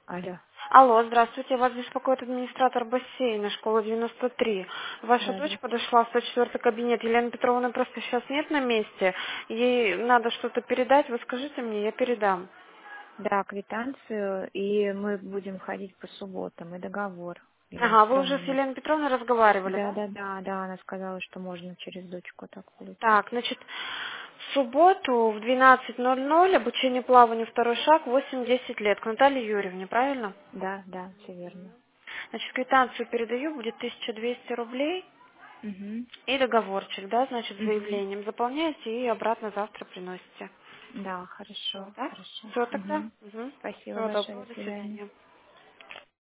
Алло. Алло, здравствуйте, вас беспокоит администратор бассейна, школа 93. Ваша Да, дочь здравствуйте. подошла в 104 кабинет. Елены Петровны просто сейчас нет на месте. Ей надо что-то передать. Вы скажите мне, я передам. Да, квитанцию, и мы будем ходить по субботам, и договор. Елена Ага, вы уже Петровна с мне... Еленой Петровной разговаривали, Да, да? да, да, да, она сказала, что можно через дочку так Так, получить. значит, в субботу в 12:00 обучение плаванию второй шаг 8-10 лет к Наталье Юрьевне, правильно? Да, да, все верно. Значит, квитанцию передаю, будет 1200 рублей. Угу, И договорчик, да, значит, с угу. заявлением заполняете и обратно завтра приносите. Да, Все, хорошо, да? хорошо. Все тогда. Угу. Угу. Спасибо Всего большое, доброго, до до свидания. свидания.